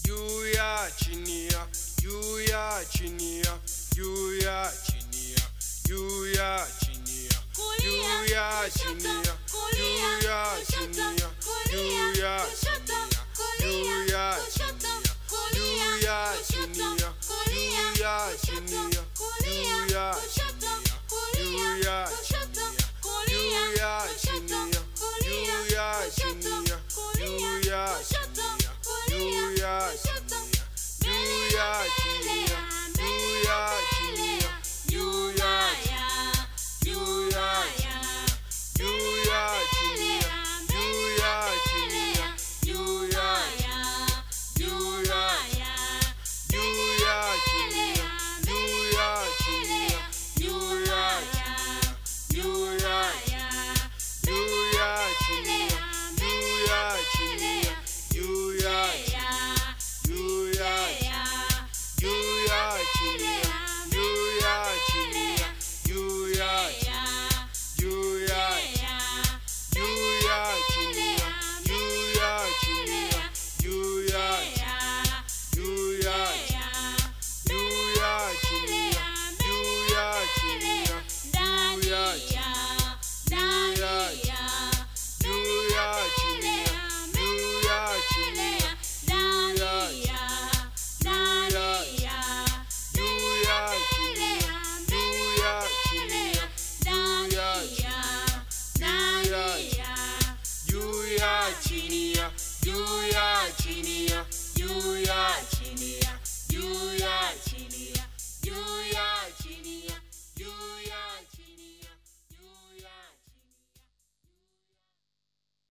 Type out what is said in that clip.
Yuya chinia, yuya chinia, yuya chinia, yuya chinia, yuya chinia, yuya chinia, yuya chinia, yuya chinia, yuya chinia, yuya chinia, yuya chinia, yuya chinia, yuya chinia, yuya chinia, yuya chinia, yuya chinia, yuya chinia.